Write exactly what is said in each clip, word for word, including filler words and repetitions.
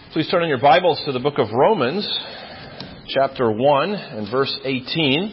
Please turn in your Bibles to the book of Romans, chapter one and verse eighteen.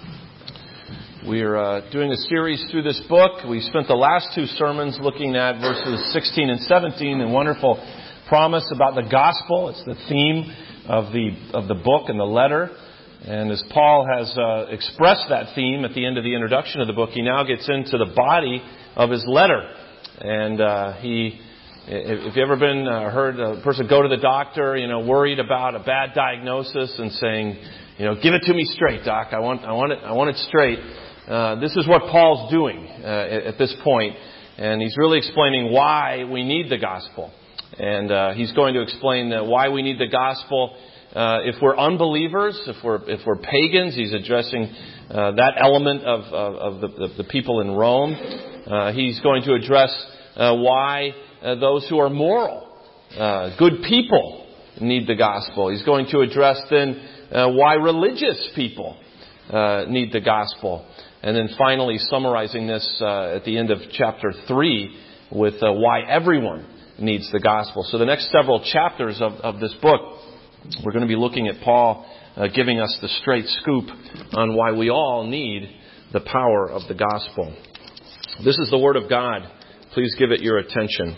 We're uh, doing a series through this book. We spent the last two sermons looking at verses sixteen and seventeen, and wonderful promise about the gospel. It's the theme of the of the book and the letter. And as Paul has uh, expressed that theme at the end of the introduction of the book, he now gets into the body of his letter. And uh, he... If you've ever been uh, heard a person go to the doctor, you know, worried about a bad diagnosis and saying, you know, give it to me straight, doc. I want, I want it, I want it straight. Uh, this is what Paul's doing uh, at, at this point, and he's really explaining why we need the gospel. And uh, he's going to explain uh, why we need the gospel. Uh, if we're unbelievers, if we're if we're pagans, he's addressing uh, that element of of, of the, the, the people in Rome. Uh, he's going to address uh, why. Uh, those who are moral, uh, good people need the gospel. He's going to address then uh, why religious people uh, need the gospel. And then finally summarizing this uh, at the end of chapter three with uh, why everyone needs the gospel. So the next several chapters of, of this book, we're going to be looking at Paul uh, giving us the straight scoop on why we all need the power of the gospel. This is the Word of God. Please give it your attention.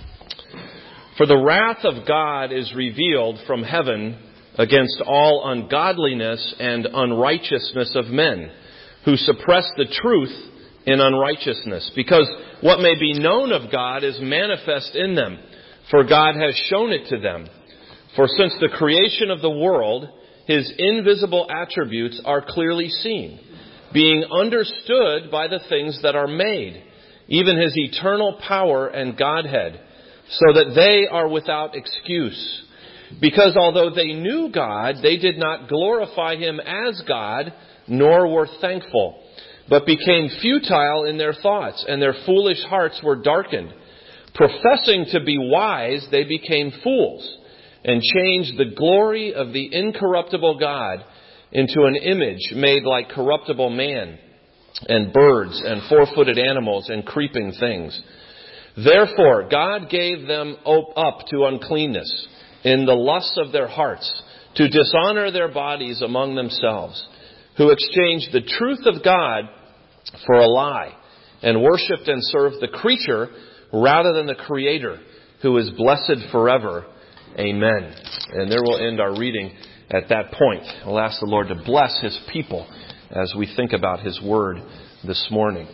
For the wrath of God is revealed from heaven against all ungodliness and unrighteousness of men, who suppress the truth in unrighteousness, because what may be known of God is manifest in them, for God has shown it to them. For since the creation of the world, His invisible attributes are clearly seen, being understood by the things that are made, even His eternal power and Godhead, so that they are without excuse. Because although they knew God, they did not glorify Him as God, nor were thankful, but became futile in their thoughts, and their foolish hearts were darkened. Professing to be wise, they became fools, and changed the glory of the incorruptible God into an image made like corruptible man, and birds, and four-footed animals, and creeping things. Therefore, God gave them up to uncleanness in the lusts of their hearts, to dishonor their bodies among themselves, who exchanged the truth of God for a lie, and worshipped and served the creature rather than the Creator, who is blessed forever. Amen. And there we'll end our reading at that point. We'll ask the Lord to bless His people as we think about His Word this morning.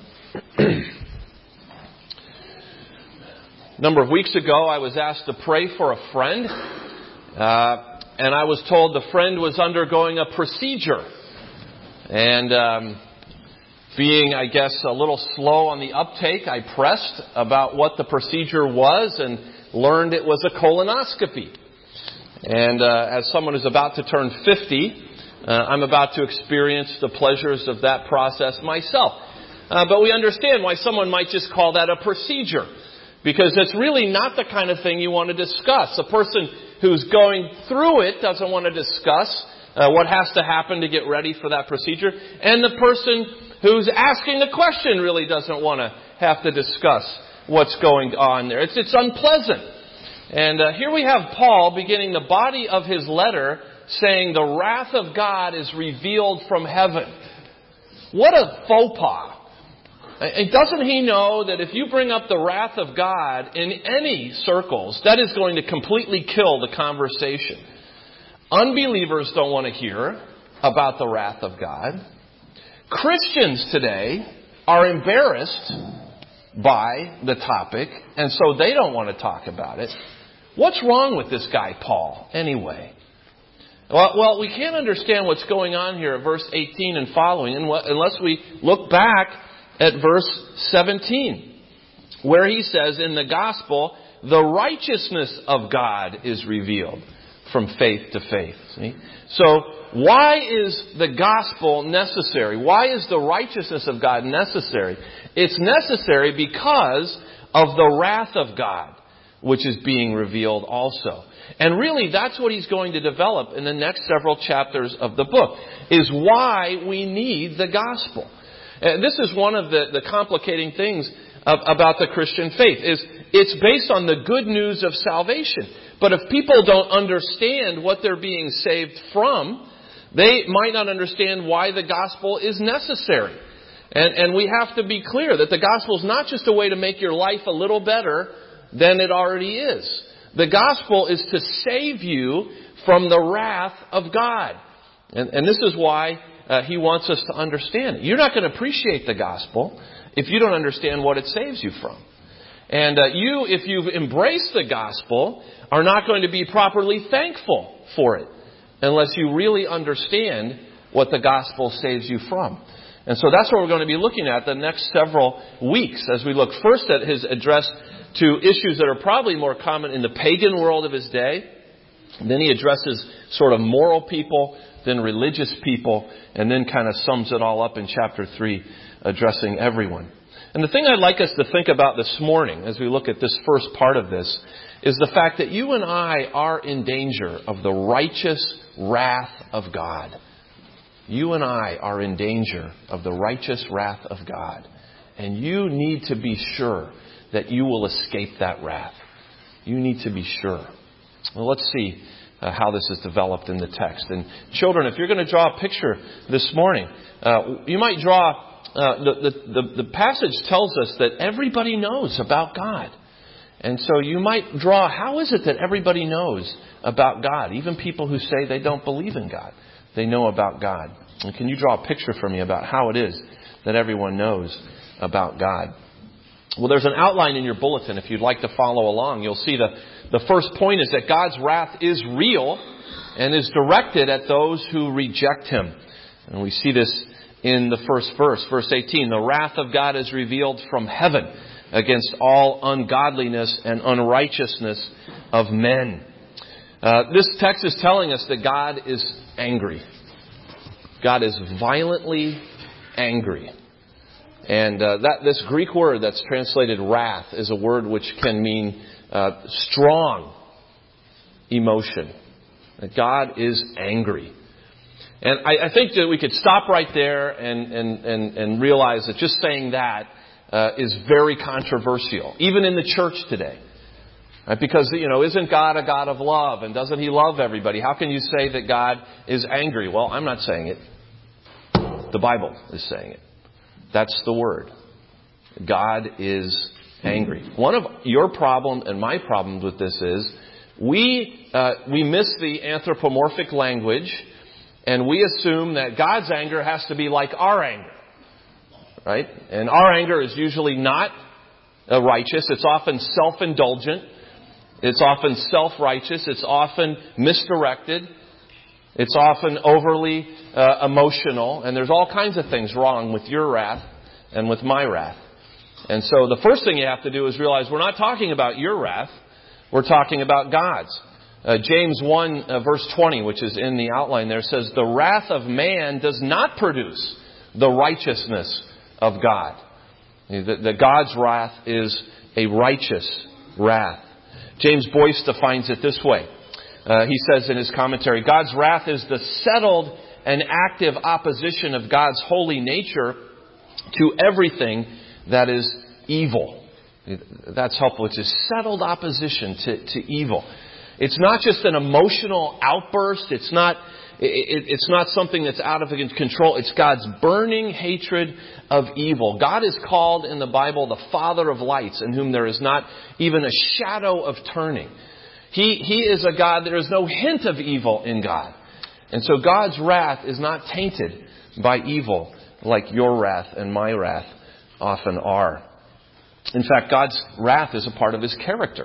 A number of weeks ago, I was asked to pray for a friend, uh, and I was told the friend was undergoing a procedure. And um, being, I guess, a little slow on the uptake, I pressed about what the procedure was and learned it was a colonoscopy. And uh, as someone who's about to turn fifty, uh, I'm about to experience the pleasures of that process myself. Uh, but we understand why someone might just call that a procedure. Because it's really not the kind of thing you want to discuss. A person who's going through it doesn't want to discuss uh, what has to happen to get ready for that procedure. And the person who's asking the question really doesn't want to have to discuss what's going on there. It's, it's unpleasant. And uh, here we have Paul beginning the body of his letter saying the wrath of God is revealed from heaven. What a faux pas. And doesn't he know that if you bring up the wrath of God in any circles, that is going to completely kill the conversation? Unbelievers don't want to hear about the wrath of God. Christians today are embarrassed by the topic, and so they don't want to talk about it. What's wrong with this guy, Paul, anyway? Well, well we can't understand what's going on here at verse eighteen and following unless we look back at verse seventeen, where he says, in the gospel, the righteousness of God is revealed from faith to faith. See? So, why is the gospel necessary? Why is the righteousness of God necessary? It's necessary because of the wrath of God, which is being revealed also. And really, that's what he's going to develop in the next several chapters of the book, is why we need the gospel. And this is one of the, the complicating things of, about the Christian faith, is it's based on the good news of salvation. But if people don't understand what they're being saved from, they might not understand why the gospel is necessary. And, and we have to be clear that the gospel is not just a way to make your life a little better than it already is. The gospel is to save you from the wrath of God. And, and this is why uh, He wants us to understand it. You're not going to appreciate the gospel if you don't understand what it saves you from. And uh, you, if you've embraced the gospel, are not going to be properly thankful for it unless you really understand what the gospel saves you from. And so that's what we're going to be looking at the next several weeks as we look first at His address to issues that are probably more common in the pagan world of His day. Then He addresses sort of moral people, then religious people, and then kind of sums it all up in chapter three, addressing everyone. And the thing I'd like us to think about this morning as we look at this first part of this is the fact that you and I are in danger of the righteous wrath of God. You and I are in danger of the righteous wrath of God. And you need to be sure that you will escape that wrath. You need to be sure. Well, let's see uh, how this is developed in the text. And children, if you're going to draw a picture this morning, uh, you might draw... Uh, the, the, the, the passage tells us that everybody knows about God. And so you might draw, how is it that everybody knows about God? Even people who say they don't believe in God, they know about God. And can you draw a picture for me about how it is that everyone knows about God? Well, there's an outline in your bulletin if you'd like to follow along. You'll see the, the first point is that God's wrath is real and is directed at those who reject Him. And we see this in the first verse, verse eighteen. The wrath of God is revealed from heaven against all ungodliness and unrighteousness of men. Uh, this text is telling us that God is angry. God is violently angry. And uh, that this Greek word that's translated wrath is a word which can mean uh, strong emotion. That God is angry. And I, I think that we could stop right there and, and, and, and realize that just saying that uh, is very controversial, even in the church today. Right? Because, you know, isn't God a God of love? And doesn't He love everybody? How can you say that God is angry? Well, I'm not saying it. The Bible is saying it. That's the word. God is angry. One of your problem and my problem with this is we uh, we miss the anthropomorphic language. And we assume that God's anger has to be like our anger. Right? And our anger is usually not uh, righteous. It's often self-indulgent. It's often self-righteous. It's often misdirected. It's often overly uh, emotional. And there's all kinds of things wrong with your wrath and with my wrath. And so the first thing you have to do is realize we're not talking about your wrath. We're talking about God's. Uh, James one, uh, verse twenty, which is in the outline there, says, the wrath of man does not produce the righteousness of God. That the God's wrath is a righteous wrath. James Boyce defines it this way. Uh, he says in his commentary, God's wrath is the settled and active opposition of God's holy nature to everything that is evil. That's helpful. It's a settled opposition to, to evil. It's not just an emotional outburst. It's not, it, it's not something that's out of control. It's God's burning hatred of evil. God is called in the Bible the Father of lights, in whom there is not even a shadow of turning. He, he is a God, there is no hint of evil in God. And so God's wrath is not tainted by evil like your wrath and my wrath often are. In fact, God's wrath is a part of His character.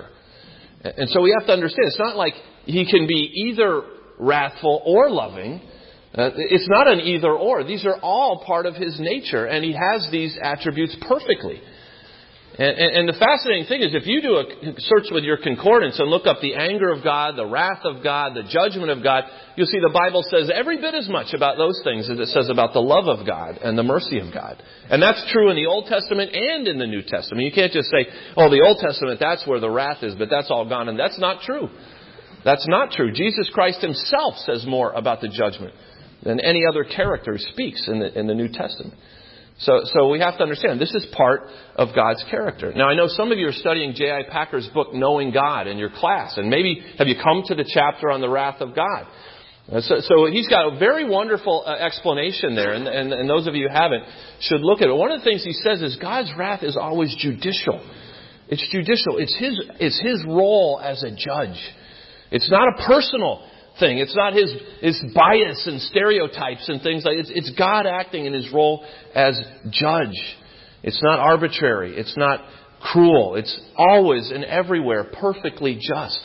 And so we have to understand, it's not like He can be either wrathful or loving. Uh, it's not an either or. These are all part of His nature, and He has these attributes perfectly. And, and, and the fascinating thing is, if you do a search with your concordance and look up the anger of God, the wrath of God, the judgment of God, you'll see the Bible says every bit as much about those things as it says about the love of God and the mercy of God. And that's true in the Old Testament and in the New Testament. You can't just say, oh, the Old Testament, that's where the wrath is, but that's all gone. And that's not true. That's not true. Jesus Christ Himself says more about the judgment than any other character speaks in the, in the New Testament. So, so we have to understand this is part of God's character. Now, I know some of you are studying J I Packer's book, Knowing God, in your class. And maybe have you come to the chapter on the wrath of God? Uh, so, so he's got a very wonderful uh, explanation there. And, and, and those of you who haven't should look at it. One of the things he says is God's wrath is always judicial. It's judicial. It's his, it's his role as a judge. It's not a personal thing. It's not his, his bias and stereotypes and things like that. It's, it's God acting in his role as judge. It's not arbitrary. It's not cruel. It's always and everywhere perfectly just.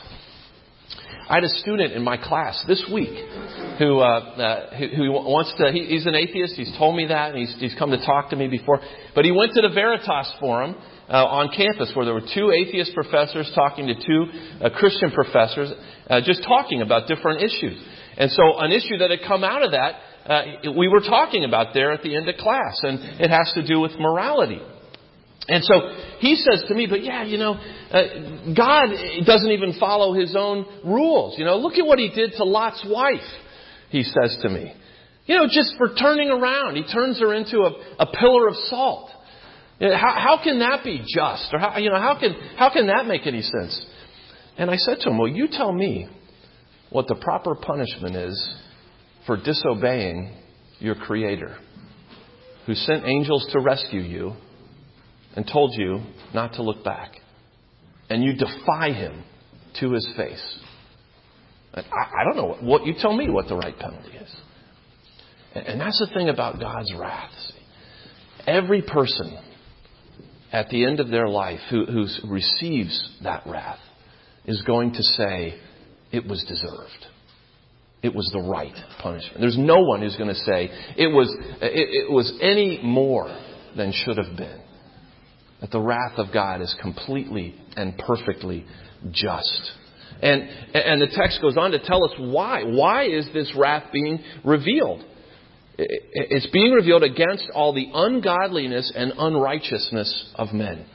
I had a student in my class this week who uh, uh, who, who wants to. He, he's an atheist. He's told me that, and he's he's come to talk to me before. But he went to the Veritas Forum uh, on campus, where there were two atheist professors talking to two uh, Christian professors, uh, just talking about different issues. And so, an issue that had come out of that, uh, we were talking about there at the end of class, and it has to do with morality. And so he says to me, but yeah, you know, uh, God doesn't even follow his own rules. You know, look at what he did to Lot's wife, he says to me. You know, just for turning around. He turns her into a, a pillar of salt. You know, how, how can that be just? Or how, you know, how can, how can that make any sense? And I said to him, well, you tell me what the proper punishment is for disobeying your Creator, who sent angels to rescue you and told you not to look back. And you defy him to his face. I, I don't know. What, what you tell me what the right penalty is. And, and that's the thing about God's wrath. See? Every person at the end of their life who, who receives that wrath is going to say it was deserved. It was the right punishment. There's no one who's going to say it was, it, it was any more than should have been. That the wrath of God is completely and perfectly just. And, and the text goes on to tell us why. Why is this wrath being revealed? It's being revealed against all the ungodliness and unrighteousness of men.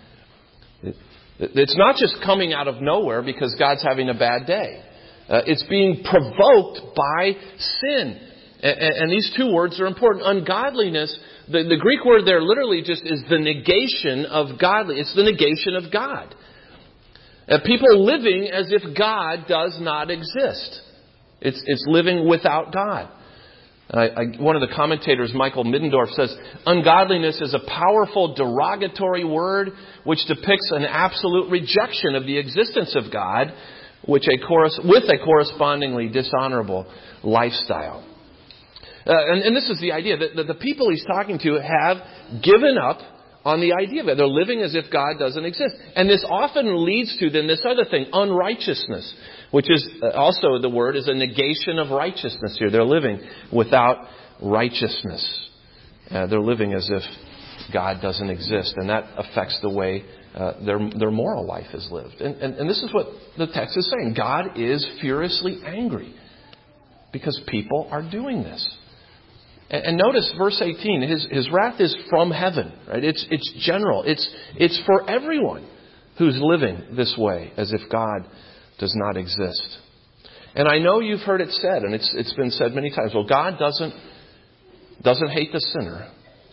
It's not just coming out of nowhere because God's having a bad day. Uh, it's being provoked by sin. And, and these two words are important. Ungodliness, the, the Greek word there literally just is the negation of godly. It's the negation of God. Uh, people living as if God does not exist. It's, it's living without God. I, I, one of the commentators, Michael Middendorf, says, ungodliness is a powerful derogatory word which depicts an absolute rejection of the existence of God, which a chorus, with a correspondingly dishonorable lifestyle. Uh, and, and this is the idea that, that the people he's talking to have given up on the idea of it. They're living as if God doesn't exist. And this often leads to then this other thing, unrighteousness, which is also the word is a negation of righteousness here. They're living without righteousness. Uh, they're living as if God doesn't exist. And that affects the way uh, their, their moral life is lived. And, and, and this is what the text is saying. God is furiously angry because people are doing this. And notice verse eighteen, his, his wrath is from heaven, right? It's, it's general. It's, it's for everyone who's living this way, as if God does not exist. And I know you've heard it said, and it's, it's been said many times, well, God doesn't, doesn't hate the sinner.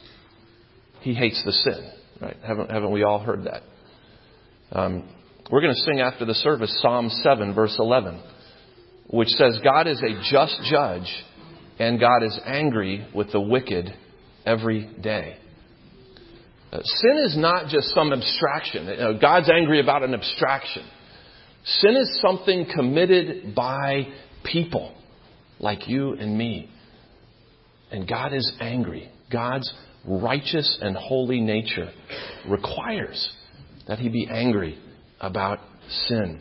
He hates the sin, right? Haven't, haven't we all heard that? Um, we're going to sing after the service Psalm seven, verse eleven, which says, God is a just judge, and God is angry with the wicked every day. Uh, sin is not just some abstraction. You know, God's angry about an abstraction. Sin is something committed by people like you and me. And God is angry. God's righteous and holy nature requires that He be angry about sin.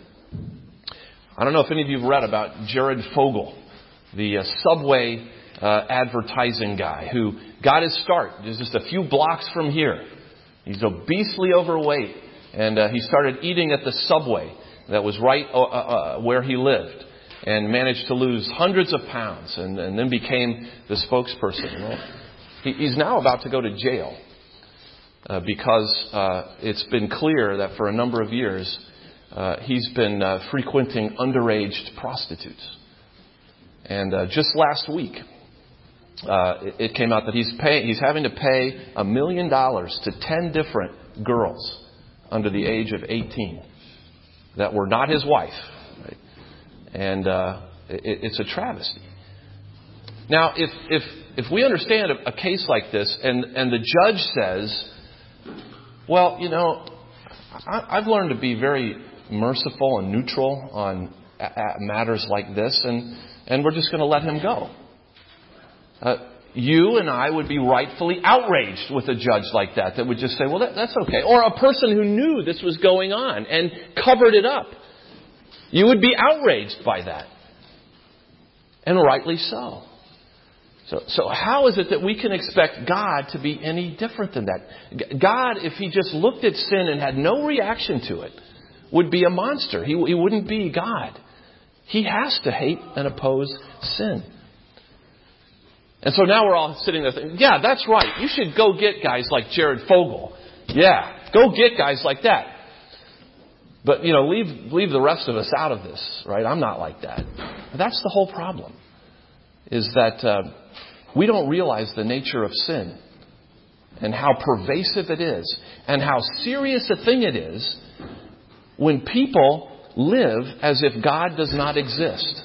I don't know if any of you have read about Jared Fogle, the uh, subway uh, advertising guy who got his start. There's just a few blocks from here. He's obesely overweight, and uh, he started eating at the subway that was right uh, uh, where he lived, and managed to lose hundreds of pounds, and, and then became the spokesperson. Well, he, he's now about to go to jail uh, because uh, it's been clear that for a number of years uh, he's been uh, frequenting underage prostitutes. And uh, just last week, uh, it, it came out that he's paying, he's having to pay a million dollars to ten different girls under the age of eighteen that were not his wife. Right? And uh, it, it's a travesty. Now, if if if we understand a, a case like this, and and the judge says, well, you know, I, I've learned to be very merciful and neutral on a, a matters like this, and and we're just going to let him go. Uh, you and I would be rightfully outraged with a judge like that, that would just say, well, that, that's okay. Or a person who knew this was going on and covered it up. You would be outraged by that. And rightly so. So, so how is it that we can expect God to be any different than that? God, if He just looked at sin and had no reaction to it, would be a monster. He, he wouldn't be God. He has to hate and oppose sin. And so now we're all sitting there thinking, yeah, that's right. You should go get guys like Jared Fogle. Yeah, go get guys like that. But, you know, leave leave the rest of us out of this, right? I'm not like that. But that's the whole problem, is that uh, we don't realize the nature of sin and how pervasive it is and how serious a thing it is when people live as if God does not exist.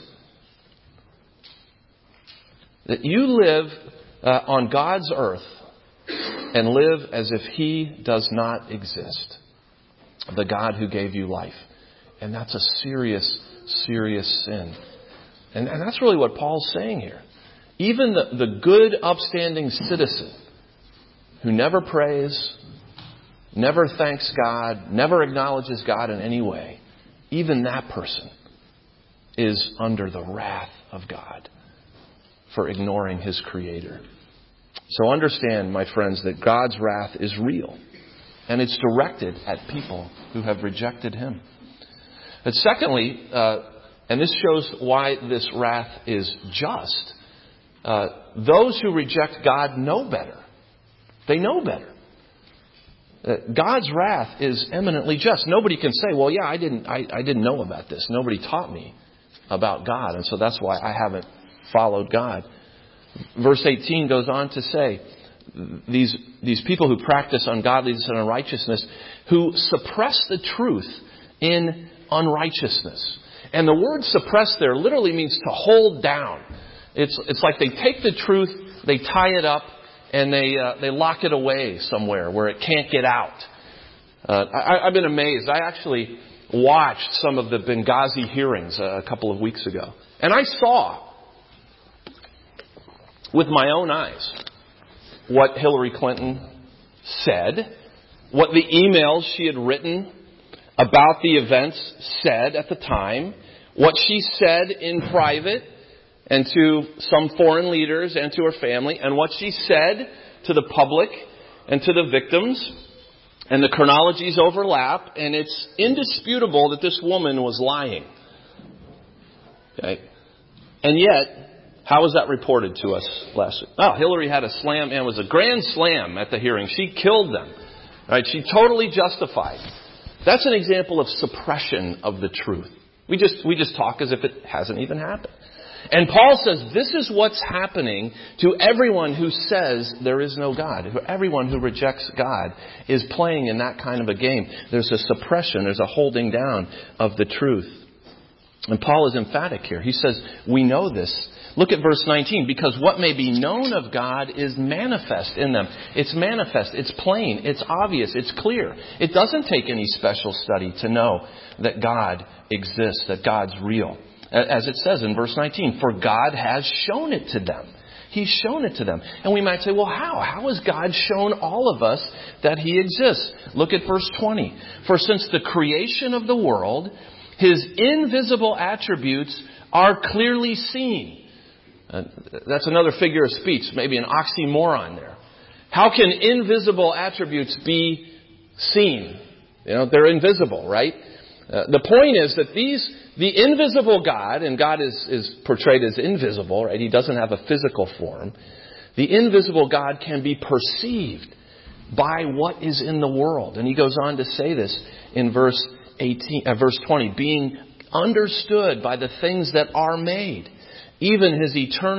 That you live uh, on God's earth and live as if He does not exist. The God who gave you life. And that's a serious, serious sin. And, and that's really what Paul's saying here. Even the, the good, upstanding citizen who never prays, never thanks God, never acknowledges God in any way, even that person is under the wrath of God for ignoring His Creator. So understand, my friends, that God's wrath is real. And it's directed at people who have rejected Him. And secondly, uh, and this shows why this wrath is just, uh, those who reject God know better. They know better. Uh, God's wrath is eminently just. Nobody can say, well, yeah, I didn't, I, I didn't know about this. Nobody taught me about God, and so that's why I haven't followed God. Verse eighteen goes on to say, These these people who practice ungodliness and unrighteousness, who suppress the truth in unrighteousness. And the word suppress there literally means to hold down. It's it's like they take the truth, they tie it up, and they uh, they lock it away somewhere where it can't get out. Uh, I, I've been amazed. I actually watched some of the Benghazi hearings a couple of weeks ago. And I saw with my own eyes what Hillary Clinton said, what the emails she had written about the events said at the time, what she said in private and to some foreign leaders and to her family, and what she said to the public and to the victims. And the chronologies overlap, and it's indisputable that this woman was lying. Okay? And yet, how was that reported to us last week? Oh, Hillary had a slam, and it was a grand slam at the hearing. She killed them. Right? She totally justified. That's an example of suppression of the truth. We just we just talk as if it hasn't even happened. And Paul says this is what's happening to everyone who says there is no God. Everyone who rejects God is playing in that kind of a game. There's a suppression, there's a holding down of the truth. And Paul is emphatic here. He says, we know this. Look at verse nineteen. Because what may be known of God is manifest in them. It's manifest. It's plain. It's obvious. It's clear. It doesn't take any special study to know that God exists, that God's real. As it says in verse nineteen, for God has shown it to them. He's shown it to them. And we might say, well, how? How has God shown all of us that He exists? Look at verse twenty. For since the creation of the world, His invisible attributes are clearly seen. Uh, that's another figure of speech, maybe an oxymoron there. How can invisible attributes be seen? You know, they're invisible, right? Uh, the point is that these, the invisible God, and God is, is portrayed as invisible, right? He doesn't have a physical form. The invisible God can be perceived by what is in the world. And he goes on to say this in verse eighteen, uh, verse twenty, being understood by the things that are made, even His eternal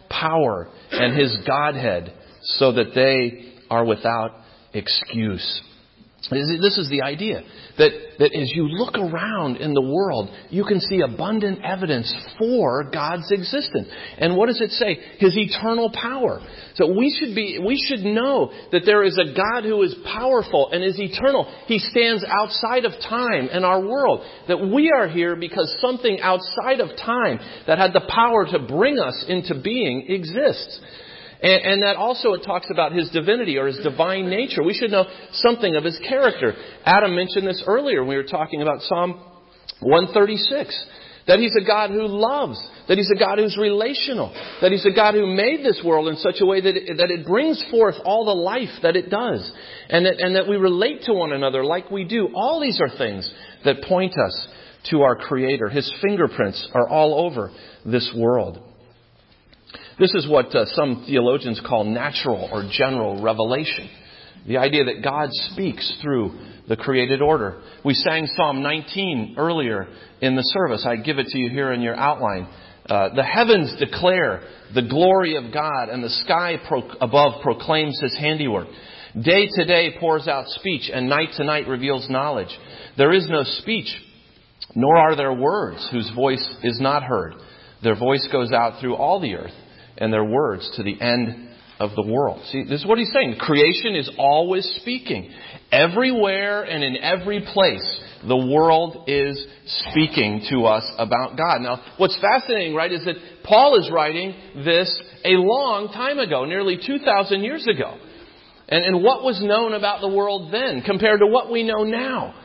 power and His Godhead so that they are without excuse. This is the idea, that, that as you look around in the world, you can see abundant evidence for God's existence. And what does it say? His eternal power. So we should be, we should know that there is a God who is powerful and is eternal. He stands outside of time and our world. That we are here because something outside of time that had the power to bring us into being exists. And, and that also it talks about His divinity or His divine nature. We should know something of His character. Adam mentioned this earlier when we were talking about Psalm one thirty-six. That He's a God who loves. That He's a God who's relational. That He's a God who made this world in such a way that it, that it brings forth all the life that it does. And that, and that we relate to one another like we do. All these are things that point us to our Creator. His fingerprints are all over this world. This is what uh, some theologians call natural or general revelation. The idea that God speaks through the created order. We sang Psalm nineteen earlier in the service. I give it to you here in your outline. Uh, the heavens declare the glory of God, and the sky pro- above proclaims His handiwork. Day to day pours out speech, and night to night reveals knowledge. There is no speech, nor are there words whose voice is not heard. Their voice goes out through all the earth, and their words to the end of the world. See, this is what he's saying. Creation is always speaking. Everywhere and in every place, the world is speaking to us about God. Now, what's fascinating, right, is that Paul is writing this a long time ago, nearly two thousand years ago. And, and what was known about the world then compared to what we know now?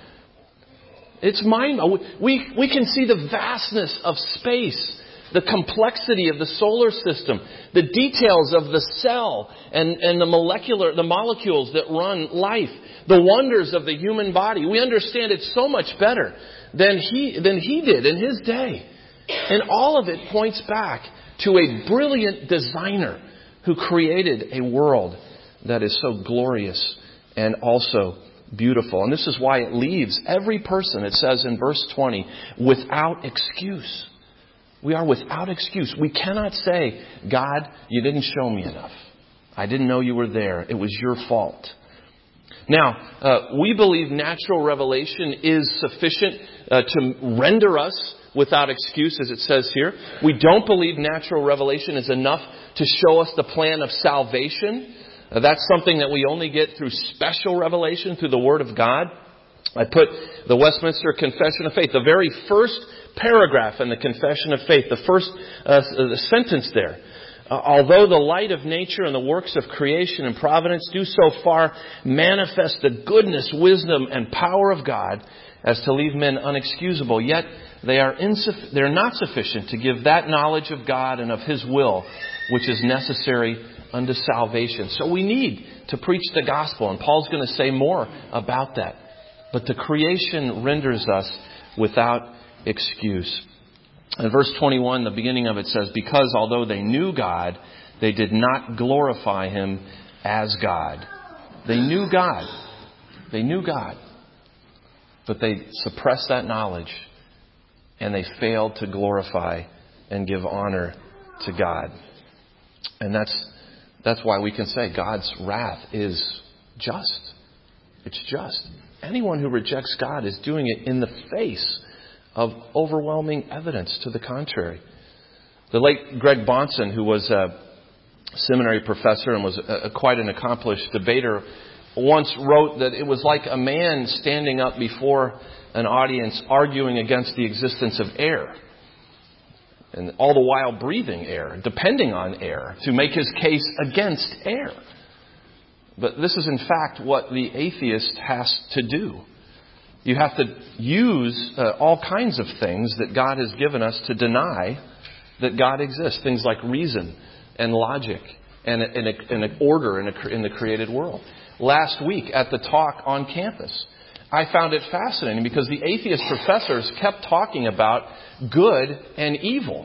It's mind. We, we can see the vastness of space. The complexity of the solar system, the details of the cell and, and the molecular, the molecules that run life, the wonders of the human body. We understand it so much better than he, than he did in his day. And all of it points back to a brilliant designer who created a world that is so glorious and also beautiful. And this is why it leaves every person, it says in verse twenty, without excuse. We are without excuse. We cannot say, God, you didn't show me enough. I didn't know you were there. It was your fault. Now, uh, we believe natural revelation is sufficient uh, to render us without excuse, as it says here. We don't believe natural revelation is enough to show us the plan of salvation. Uh, that's something that we only get through special revelation, through the Word of God. I put the Westminster Confession of Faith, the very first paragraph in the Confession of Faith, the first uh, the sentence there. Uh, although the light of nature and the works of creation and providence do so far manifest the goodness, wisdom, and power of God as to leave men unexcusable, yet they are insuff- they're not sufficient to give that knowledge of God and of His will which is necessary unto salvation. So we need to preach the gospel, and Paul's going to say more about that. But the creation renders us without excuse. In verse twenty-one, the beginning of it says, because although they knew God, they did not glorify Him as God. They knew God. They knew God. But they suppressed that knowledge, and they failed to glorify and give honor to God. And that's that's why we can say God's wrath is just. It's just. Anyone who rejects God is doing it in the face of overwhelming evidence to the contrary. The late Greg Bahnsen, who was a seminary professor and was a, a, quite an accomplished debater, once wrote that it was like a man standing up before an audience arguing against the existence of air. And all the while breathing air, depending on air, to make his case against air. But this is in fact what the atheist has to do. You have to use uh, all kinds of things that God has given us to deny that God exists. Things like reason and logic and an order in, a, in the created world. Last week at the talk on campus, I found it fascinating because the atheist professors kept talking about good and evil.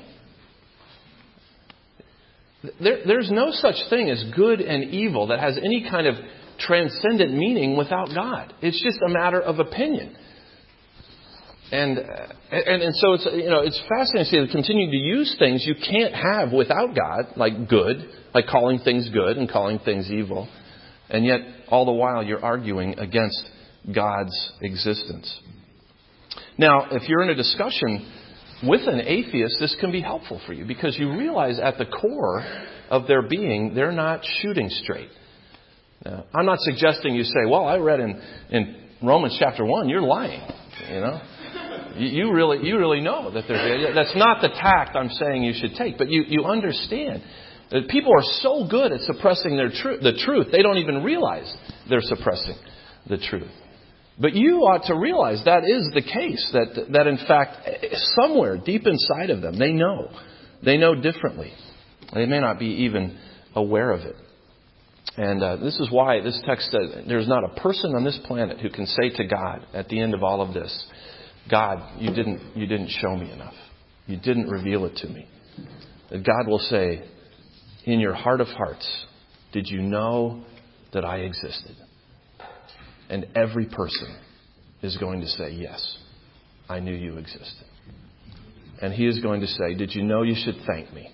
There, there's no such thing as good and evil that has any kind of transcendent meaning without God. It's just a matter of opinion. And, and and so it's you know it's fascinating to see them continue to use things you can't have without God, like good, like calling things good and calling things evil, and yet all the while you're arguing against God's existence. Now, if you're in a discussion with an atheist, this can be helpful for you because you realize at the core of their being, they're not shooting straight. Now, I'm not suggesting you say, "Well, I read in in Romans chapter one, you're lying," you know. You really, you really know that there's. That's not the tact I'm saying you should take, but you, you understand that people are so good at suppressing their tru- the truth, they don't even realize they're suppressing the truth. But you ought to realize that is the case. That that in fact, somewhere deep inside of them, they know, they know differently. They may not be even aware of it. And uh, this is why this text says there's not a person on this planet who can say to God at the end of all of this, God, you didn't you didn't show me enough. You didn't reveal it to me. God will say, in your heart of hearts, did you know that I existed? And every person is going to say, yes, I knew you existed. And he is going to say, did you know you should thank me?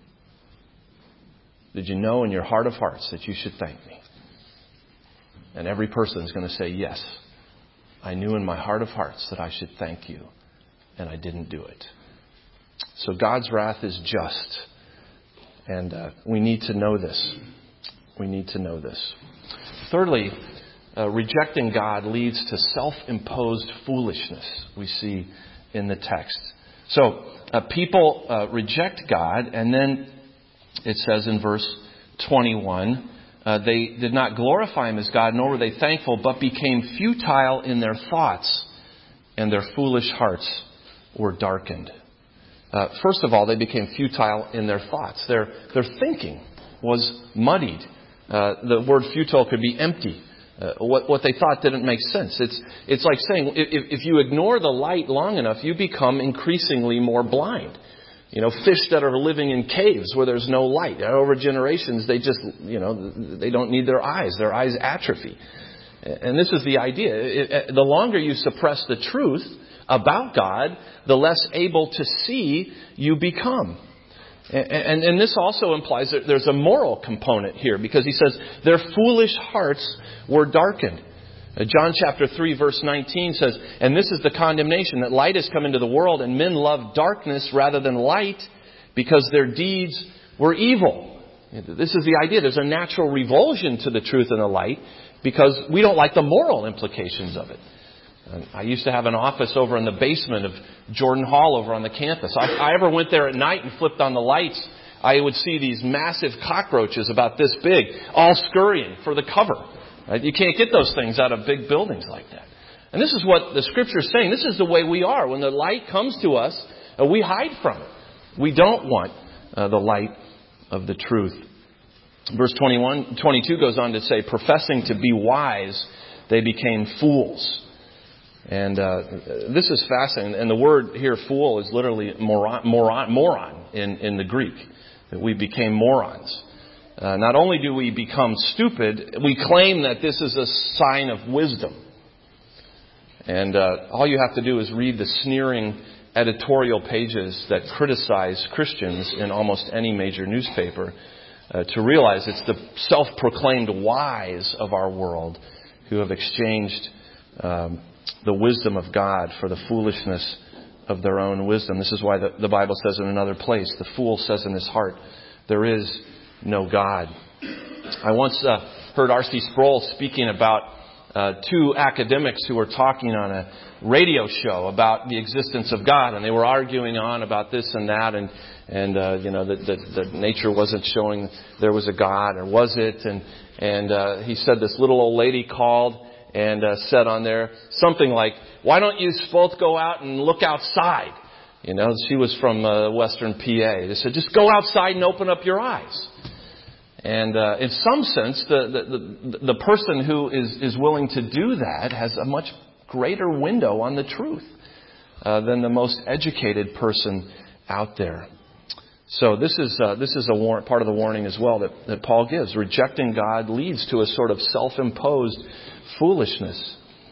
Did you know in your heart of hearts that you should thank me? And every person is going to say, yes, I knew in my heart of hearts that I should thank you, and I didn't do it. So God's wrath is just, and uh, we need to know this. We need to know this. Thirdly, uh, rejecting God leads to self-imposed foolishness, we see in the text. So uh, people uh, reject God, and then it says in verse twenty-one, Uh, they did not glorify Him as God, nor were they thankful, but became futile in their thoughts, and their foolish hearts were darkened. Uh, first of all, they became futile in their thoughts. Their their thinking was muddied. Uh, the word futile could be empty. Uh, what what they thought didn't make sense. It's it's like saying if, if you ignore the light long enough, you become increasingly more blind. You know, fish that are living in caves where there's no light. Over generations, they just, you know, they don't need their eyes. Their eyes atrophy. And this is the idea. It, the longer you suppress the truth about God, the less able to see you become. And, and, and this also implies that there's a moral component here, because he says, their foolish hearts were darkened. John chapter three verse nineteen says, and this is the condemnation, that light has come into the world, and men love darkness rather than light, because their deeds were evil. This is the idea. There's a natural revulsion to the truth and the light, because we don't like the moral implications of it. And I used to have an office over in the basement of Jordan Hall over on the campus. I, I ever went there at night and flipped on the lights, I would see these massive cockroaches about this big, all scurrying for the cover. Right? You can't get those things out of big buildings like that. And this is what the Scripture is saying. This is the way we are. When the light comes to us, uh, we hide from it. We don't want uh, the light of the truth. Verse twenty-one, twenty-two goes on to say, professing to be wise, they became fools. And uh, this is fascinating. And the word here, fool, is literally moron, moron, moron in, in the Greek. That we became morons. Uh, not only do we become stupid, we claim that this is a sign of wisdom. And uh, all you have to do is read the sneering editorial pages that criticize Christians in almost any major newspaper uh, to realize it's the self-proclaimed wise of our world who have exchanged um, the wisdom of God for the foolishness of their own wisdom. This is why the, the Bible says in another place, the fool says in his heart, there is no God. I once uh, heard R C Sproul speaking about uh, two academics who were talking on a radio show about the existence of God, and they were arguing on about this and that, and and uh, you know that, that, that nature wasn't showing there was a God, or was it? And and uh, he said this little old lady called and uh, said on there something like, "Why don't you both go out and look outside?" You know, she was from uh, Western P A. They said, "Just go outside and open up your eyes." And uh, in some sense, the, the, the, the person who is, is willing to do that has a much greater window on the truth uh, than the most educated person out there. So this is uh, this is a war- part of the warning as well that, that Paul gives. Rejecting God leads to a sort of self-imposed foolishness.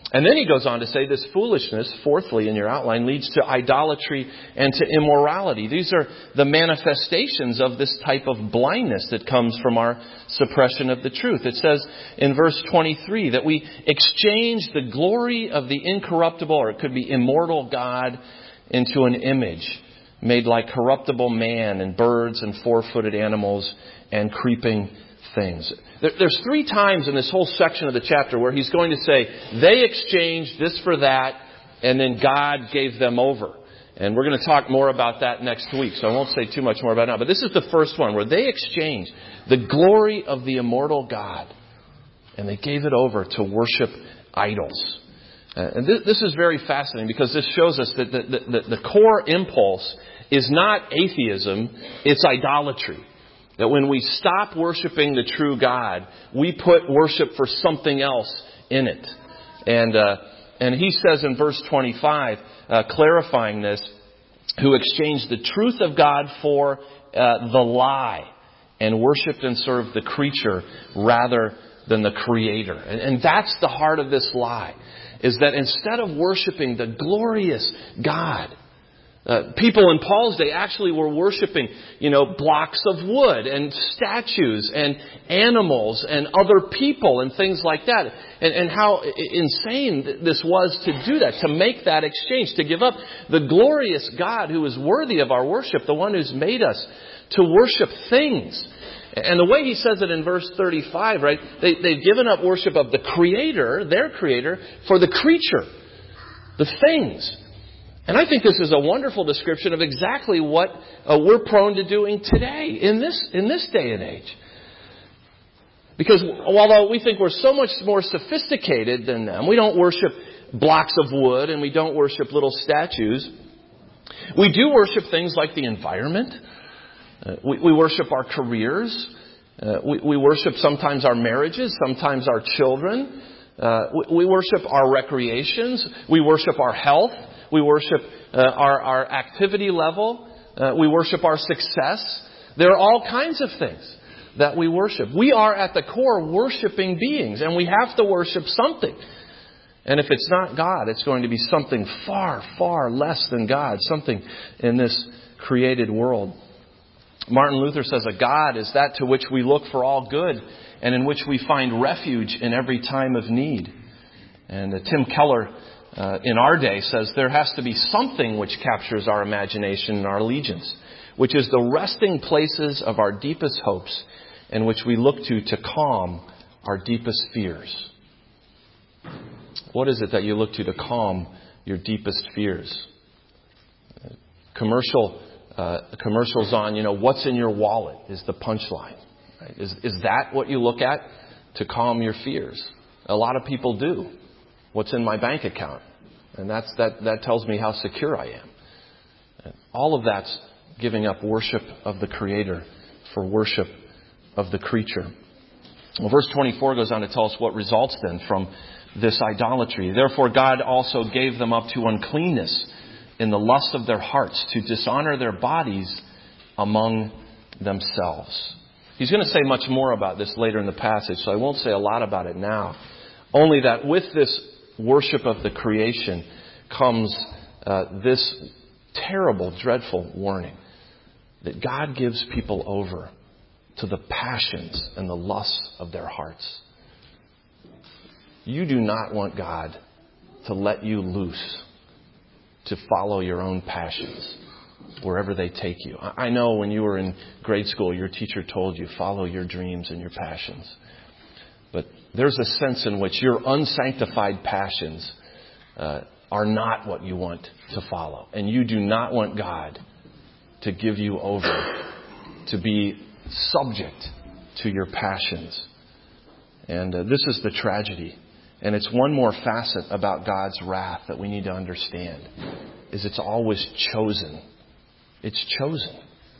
And then he goes on to say this foolishness, fourthly in your outline, leads to idolatry and to immorality. These are the manifestations of this type of blindness that comes from our suppression of the truth. It says in verse twenty-three that we exchange the glory of the incorruptible, or it could be immortal God, into an image made like corruptible man and birds and four-footed animals and creeping things. There's three times in this whole section of the chapter where he's going to say they exchanged this for that, and then God gave them over. And we're going to talk more about that next week, so I won't say too much more about it now. But this is the first one where they exchanged the glory of the immortal God, and they gave it over to worship idols. Uh, and this, this is very fascinating because this shows us that the, the, the core impulse is not atheism, it's idolatry. That when we stop worshiping the true God, we put worship for something else in it. And uh, and he says in verse twenty-five, uh, clarifying this, who exchanged the truth of God for uh, the lie and worshipped and served the creature rather than the Creator. And, and that's the heart of this lie, is that instead of worshiping the glorious God, Uh, people in Paul's day actually were worshiping, you know, blocks of wood and statues and animals and other people and things like that. And, and how insane this was to do that, to make that exchange, to give up the glorious God who is worthy of our worship, the one who's made us, to worship things. And the way he says it in verse thirty-five, right, they, they've given up worship of the Creator, their Creator, for the creature, the things. And I think this is a wonderful description of exactly what uh, we're prone to doing today in this in this day and age. Because although we think we're so much more sophisticated than them, we don't worship blocks of wood and we don't worship little statues. We do worship things like the environment. Uh, we, we worship our careers. Uh, we, we worship sometimes our marriages, sometimes our children. Uh, we, we worship our recreations. We worship our health. We worship uh, our, our activity level. Uh, we worship our success. There are all kinds of things that we worship. We are at the core worshiping beings, and we have to worship something. And if it's not God, it's going to be something far, far less than God, something in this created world. Martin Luther says a God is that to which we look for all good and in which we find refuge in every time of need. And uh, Tim Keller Uh, in our day says there has to be something which captures our imagination and our allegiance, which is the resting places of our deepest hopes and which we look to to calm our deepest fears. What is it that you look to to calm your deepest fears? Uh, commercial uh, commercials on, you know, what's in your wallet is the punchline. Right? Is, is that what you look at to calm your fears? A lot of people do. What's in my bank account? And that's, that, that tells me how secure I am. And all of that's giving up worship of the Creator for worship of the creature. Well, verse twenty-four goes on to tell us what results then from this idolatry. Therefore God also gave them up to uncleanness in the lust of their hearts, to dishonor their bodies among themselves. He's going to say much more about this later in the passage, so I won't say a lot about it now. Only that with this worship of the creation comes uh, this terrible, dreadful warning that God gives people over to the passions and the lusts of their hearts. You do not want God to let you loose to follow your own passions wherever they take you. I know when you were in grade school, your teacher told you, follow your dreams and your passions. But there's a sense in which your unsanctified passions uh, are not what you want to follow. And you do not want God to give you over to be subject to your passions. And uh, this is the tragedy. And it's one more facet about God's wrath that we need to understand, is it's always chosen. It's chosen.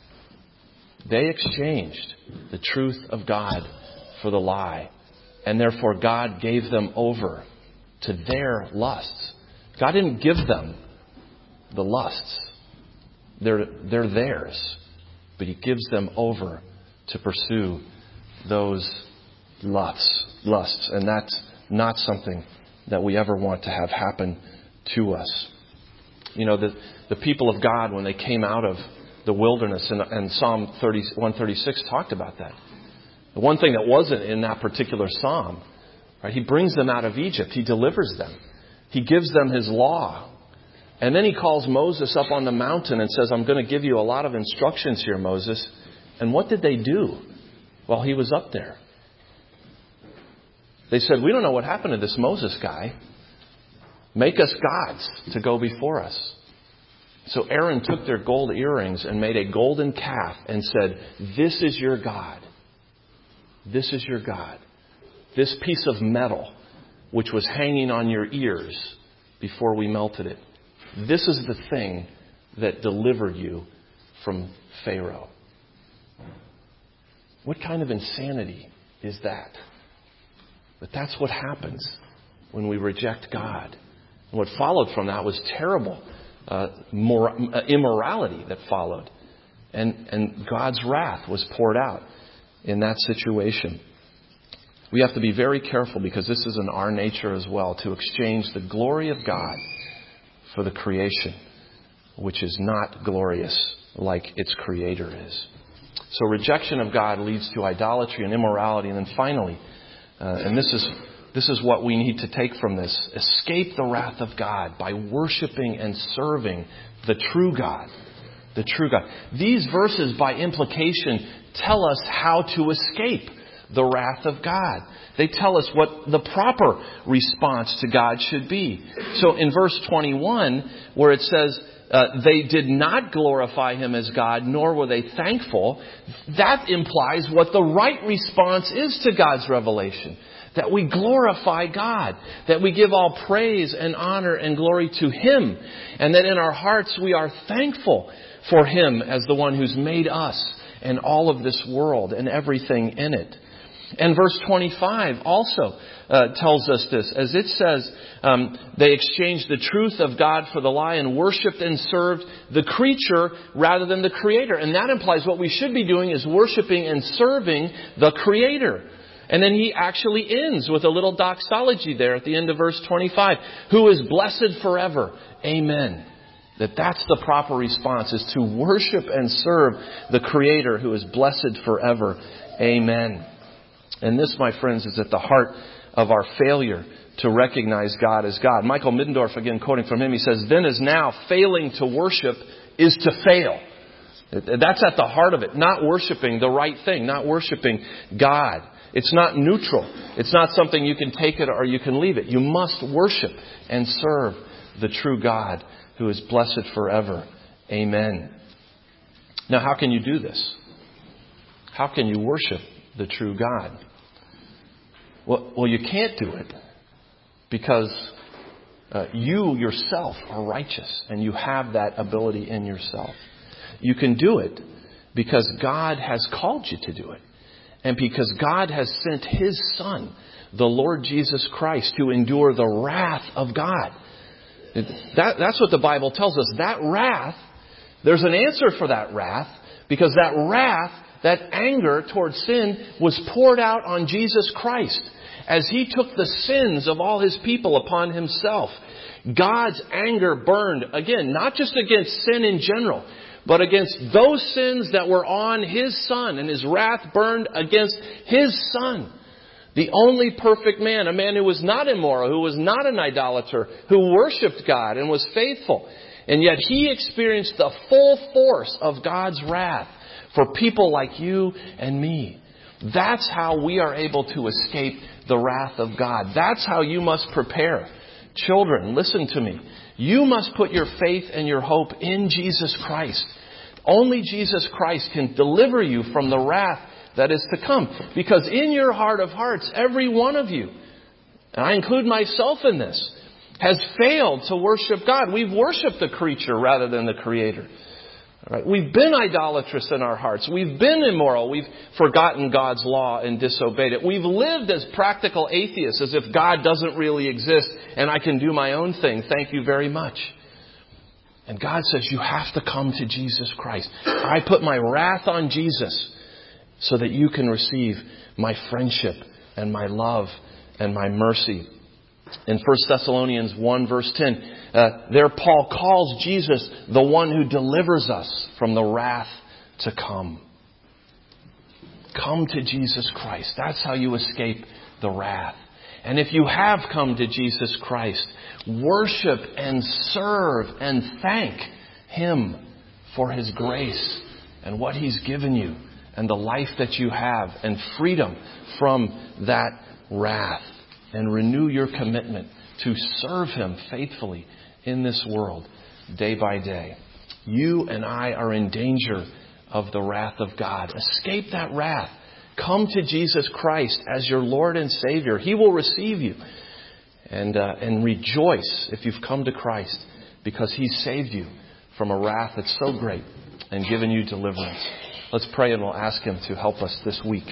They exchanged the truth of God for the lie. And therefore God gave them over to their lusts. God didn't give them the lusts. They're, they're theirs. But He gives them over to pursue those lusts. lusts. And that's not something that we ever want to have happen to us. You know, the, the people of God, when they came out of the wilderness, and, and Psalm one thirty-six talked about that. The one thing that wasn't in that particular psalm, right? He brings them out of Egypt. He delivers them. He gives them His law. And then He calls Moses up on the mountain and says, I'm going to give you a lot of instructions here, Moses. And what did they do while He was up there? They said, we don't know what happened to this Moses guy. Make us gods to go before us. So Aaron took their gold earrings and made a golden calf and said, this is your God. This is your God. This piece of metal, which was hanging on your ears before we melted it. This is the thing that delivered you from Pharaoh. What kind of insanity is that? But that's what happens when we reject God. And what followed from that was terrible uh, mor- uh, immorality that followed. And, and God's wrath was poured out in that situation. We have to be very careful, because this is in our nature as well, to exchange the glory of God for the creation, which is not glorious like its Creator is. So rejection of God leads to idolatry and immorality. And then finally, uh, and this is this is what we need to take from this, escape the wrath of God by worshiping and serving the true God. The true God. These verses, by implication, tell us how to escape the wrath of God. They tell us what the proper response to God should be. So in verse twenty-one, where it says, uh, they did not glorify Him as God, nor were they thankful, that implies what the right response is to God's revelation. That we glorify God. That we give all praise and honor and glory to Him. And that in our hearts we are thankful for Him as the one who's made us and all of this world and everything in it. And verse twenty-five also uh, tells us this. As it says, um, they exchanged the truth of God for the lie and worshipped and served the creature rather than the Creator. And that implies what we should be doing is worshiping and serving the Creator. And then he actually ends with a little doxology there at the end of verse twenty-five. Who is blessed forever. Amen. That that's the proper response, is to worship and serve the Creator who is blessed forever. Amen. And this, my friends, is at the heart of our failure to recognize God as God. Michael Middendorf, again quoting from him, he says, then as now, failing to worship is to fail. That's at the heart of it. Not worshiping the right thing. Not worshiping God. It's not neutral. It's not something you can take it or you can leave it. You must worship and serve the true God who is blessed forever. Amen. Now, how can you do this? How can you worship the true God? Well, well you can't do it because uh, you yourself are righteous and you have that ability in yourself. You can do it because God has called you to do it. And because God has sent His Son, the Lord Jesus Christ, to endure the wrath of God. That, that's what the Bible tells us. That wrath, there's an answer for that wrath, because that wrath, that anger towards sin, was poured out on Jesus Christ as He took the sins of all His people upon Himself. God's anger burned, again, not just against sin in general, but against those sins that were on His Son. And His wrath burned against His Son. The only perfect man, a man who was not immoral, who was not an idolater, who worshipped God and was faithful. And yet He experienced the full force of God's wrath for people like you and me. That's how we are able to escape the wrath of God. That's how you must prepare. Children, listen to me. You must put your faith and your hope in Jesus Christ. Only Jesus Christ can deliver you from the wrath that is to come. Because in your heart of hearts, every one of you, and I include myself in this, has failed to worship God. We've worshipped the creature rather than the Creator. All right? We've been idolatrous in our hearts. We've been immoral. We've forgotten God's law and disobeyed it. We've lived as practical atheists, as if God doesn't really exist and I can do my own thing. Thank you very much. And God says, you have to come to Jesus Christ. I put my wrath on Jesus so that you can receive my friendship and my love and my mercy. In First Thessalonians one verse ten, uh, there Paul calls Jesus the one who delivers us from the wrath to come. Come to Jesus Christ. That's how you escape the wrath. And if you have come to Jesus Christ, worship and serve and thank Him for His grace and what He's given you and the life that you have and freedom from that wrath. And renew your commitment to serve Him faithfully in this world day by day. You and I are in danger of the wrath of God. Escape that wrath. Come to Jesus Christ as your Lord and Savior. He will receive you. And, uh, and rejoice if you've come to Christ, because He saved you from a wrath that's so great and given you deliverance. Let's pray and we'll ask Him to help us this week.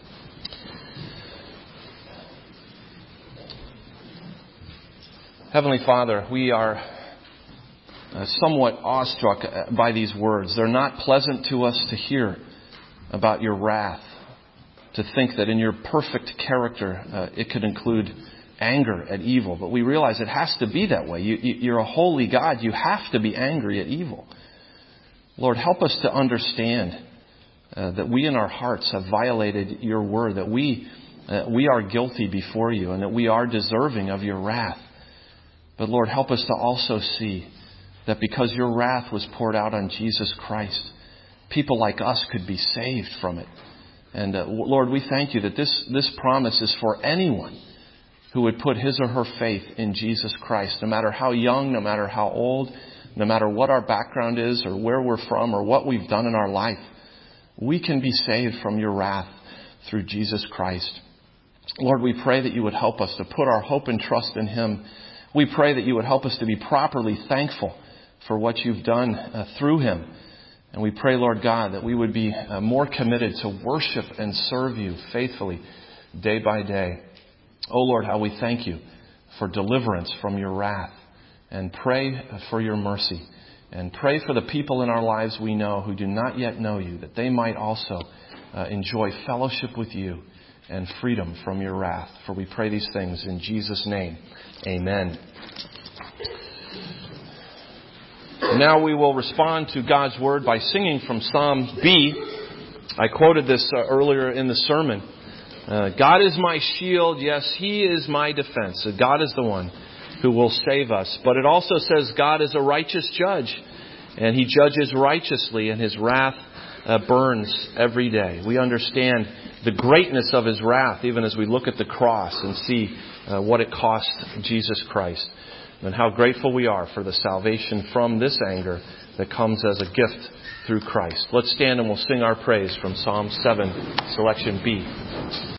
Heavenly Father, we are uh, somewhat awestruck by these words. They're not pleasant to us to hear about your wrath, to think that in your perfect character uh, it could include anger at evil. But we realize it has to be that way. You, you, you're a holy God. You have to be angry at evil. Lord, help us to understand uh, that we in our hearts have violated your word, that we, uh, we are guilty before you and that we are deserving of your wrath. But Lord, help us to also see that because your wrath was poured out on Jesus Christ, people like us could be saved from it. And uh, Lord, we thank you that this, this promise is for anyone who would put his or her faith in Jesus Christ, no matter how young, no matter how old, no matter what our background is or where we're from or what we've done in our life. We can be saved from your wrath through Jesus Christ. Lord, we pray that you would help us to put our hope and trust in Him. We pray that you would help us to be properly thankful for what you've done uh, through Him. And we pray, Lord God, that we would be uh, more committed to worship and serve you faithfully day by day. Oh Lord, how we thank you for deliverance from your wrath, and pray for your mercy, and pray for the people in our lives we know who do not yet know you, that they might also uh, enjoy fellowship with you and freedom from your wrath. For we pray these things in Jesus' name. Amen. Now we will respond to God's Word by singing from Psalm B. I quoted this uh, earlier in the sermon. Uh, God is my shield. Yes, He is my defense. So God is the one who will save us. But it also says God is a righteous judge, and He judges righteously, and His wrath uh, burns every day. We understand the greatness of His wrath even as we look at the cross and see uh, what it cost Jesus Christ, and how grateful we are for the salvation from this anger that comes as a gift through Christ. Let's stand and we'll sing our praise from Psalm seven, selection B.